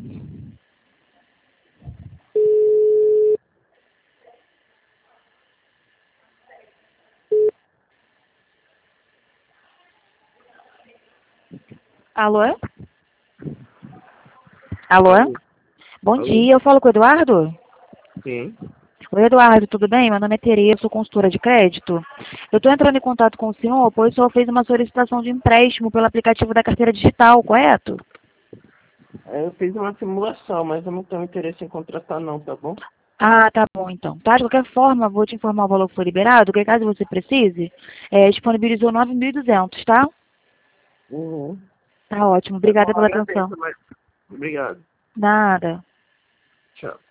Alô? Alô? Bom Alô? dia, eu falo com o Eduardo? Sim. Oi, Eduardo, tudo bem? Meu nome é Tereza, sou consultora de crédito. Eu estou entrando em contato com o senhor, pois o senhor fez uma solicitação de empréstimo pelo aplicativo da carteira digital, correto? Eu fiz uma simulação, mas eu não tenho interesse em contratar não, tá bom? Ah, tá bom então. Tá, de qualquer forma, vou te informar o valor que foi liberado, que caso você precise, disponibilizou 9.200, tá? Uhum. Tá ótimo, Tá bom, obrigada pela atenção. agradeço, mas... Obrigado. Nada. Tchau.